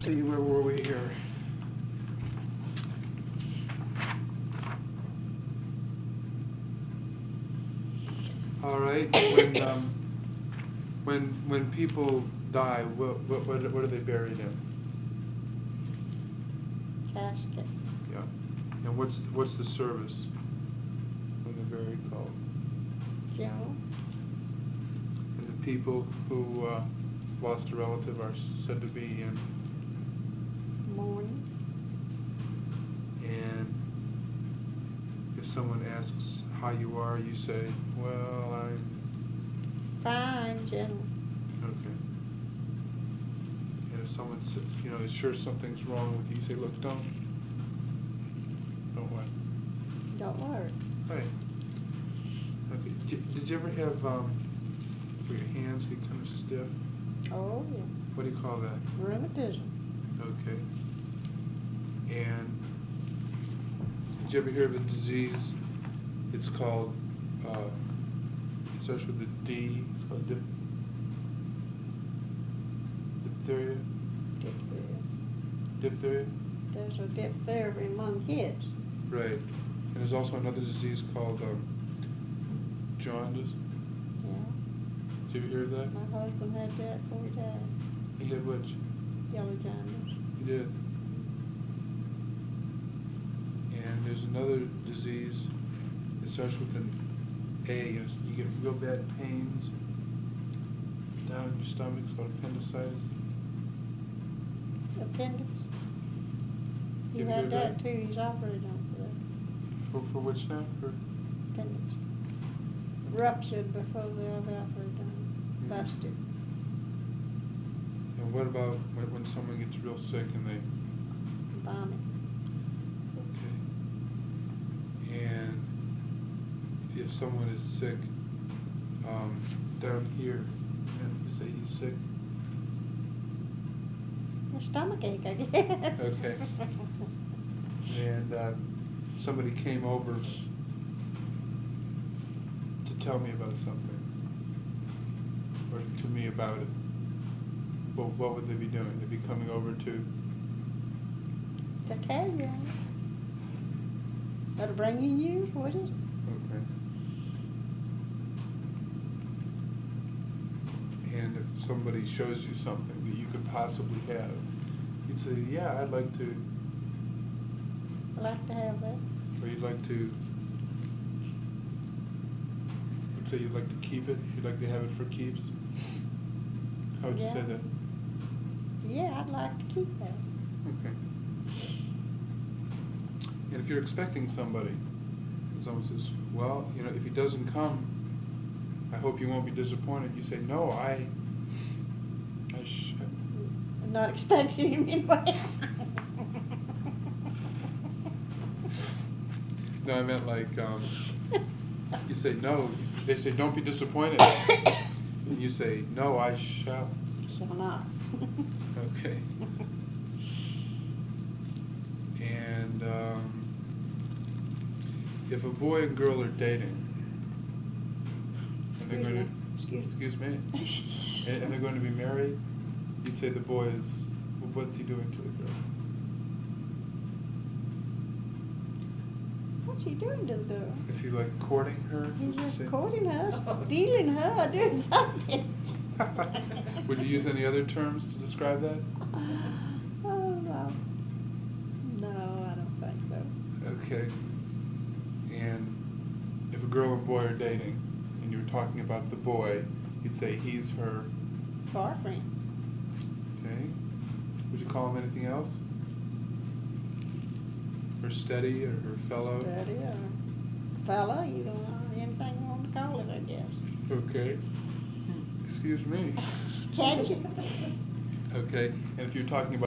see, where were we here? All right. When people die, what are they buried in? Casket. Yeah. And what's the service when they're buried called? Funeral. And the people who lost a relative are said to be in Mourning. And if someone asks how you are, you say, well, I'm... Fine, gentle. Okay. And if someone says, is sure something's wrong with you, you say, look, don't what? Don't worry. Right. Okay. Did you ever have where your hands get kind of stiff? Oh, yeah. What do you call that? Rheumatism. Okay. And did you ever hear of a disease? It's called, it starts with a D. It's called diphtheria. Diphtheria. Diphtheria? There's a diphtheria among kids. Right. And there's also another disease called jaundice. Yeah. Did you ever hear of that? My husband had that before he died. He had which? Yellow jaundice. He did. And there's another disease. It starts with an A. You get real bad pains down in your stomach. It's called appendicitis. Appendix. He You ever had heard that that? too. He's operated on for that. For which now? For Appendix. Ruptured before they ever operated on. Mhm. Busted. And what about when someone gets real sick and they... Vomit. Okay. And if someone is sick down here, and you say he's sick. A stomach ache, I guess. Okay. And somebody came over to tell me about something, or to me about it. Well, what would they be doing? They'd be coming over to... To tell you. That'll bring you news, would it? Okay. And if somebody shows you something that you could possibly have, you'd say, yeah, I'd like to, I'd like to have that. or you'd like to, you'd say you'd like to keep it, you'd like to have it for keeps. How would you say Yeah. that? Yeah, I'd like to keep that. Okay. And if you're expecting somebody, and someone says, well, if he doesn't come, I hope you won't be disappointed. You say, no, I'm not expecting him anyway. No, I meant like, you say, no, they say, don't be disappointed. And you say, no, I shall. Shall not. Okay. And if a boy and girl are dating, and they're going to, excuse me, and they're going to be married, you'd say the boy is, well, what's he doing to a girl? What's he doing to the girl? Is he like courting her? He's would you just say? courting her, stealing her, doing something. Would you use any other terms to describe that? Oh, no. No, I don't think so. Okay. And if a girl and boy are dating, and you're talking about the boy, you'd say he's her... Boyfriend. Okay. Would you call him anything else? Her steady or her fellow? Steady or fella, you don't know anything you want to call it, I guess. Okay. Excuse me. Catch it. Okay. And if you're talking about